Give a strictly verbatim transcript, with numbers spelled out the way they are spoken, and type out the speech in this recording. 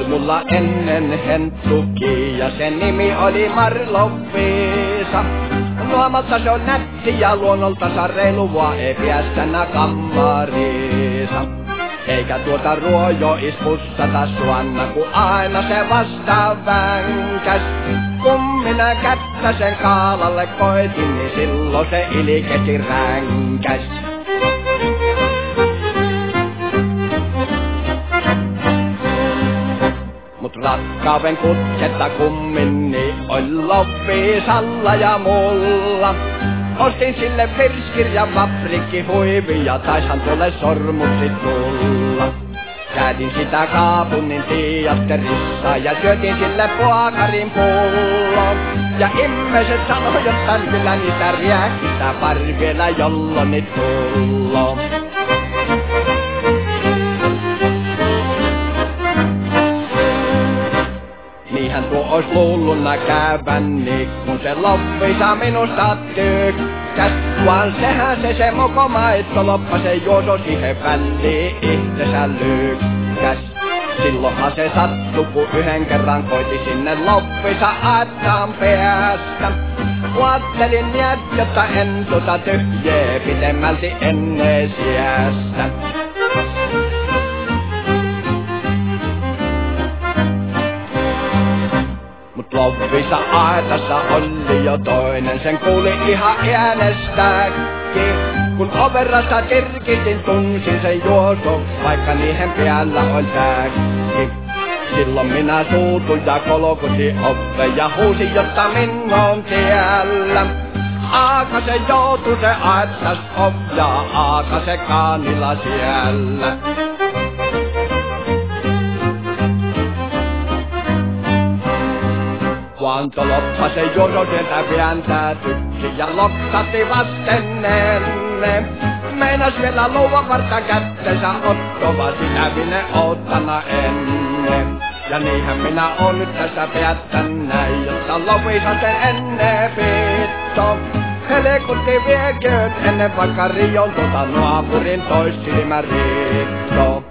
mulla ennen henttuki ja sen nimi oli Marlovisa. Nuomalta se on nätti ja luonnolta reilua ei piästänä kammarissa. Eikä tuota ruojo ispussata suanna, ku aina se vasta vänkäs. Kun minä kättä sen kaalalle koitin, niin silloin se ilkesi ränkäs. Mut rakkaaven kutketta kumminni oli Lovisalla ja mulla. Ostin sille virskirjan fabrikki huivi ja taishan tuolle sormuksi tulla. Käytin sitä kaupungin teatterissa ja syötin sille puakarin pullon. Ja ihmiset sanoi, jotta kyllä niistä riäkistä pari vielä jolloni tullo. Niinhän tuo ois luulluna käyvänni, kun se Lovisa minusta tykkäs. Vaan sehän se se mokomaitto loppa, se juoso siihen väliin itsensä lykkäs. Silloinhan se sattu, kun yhden kerran koiti sinne Lovisa aattaan päästä. Ajattelin jät, jotta en tuota tyhjää pitemmälti ennen sijästä. Mut Lovisa aitassa oli jo toinen, sen kuuli ihan äänestäkin. Kun overrasta kirkitin, tunsin sen juoso, vaikka niihin päällä oli tääkki. Silloin minä suutuin ja kolkutin ove ja huusin, jotta minä on siellä. Aaka se joutui se aittas ovja, aaka se kaanilla siellä. Kuanto loppa se juoso sieltä vääntää tykki ja loksatti vastennenne. Meinas vielä luuvan varta kättensä ottova, sitä minä oottana ennen. Ja niinhän minä oon nyt tässä päättännäin, jotta Lovisa sen ennen pitto. Helekutti vieköön ennen vaikka rion tuota naapurin toissilmä riitto.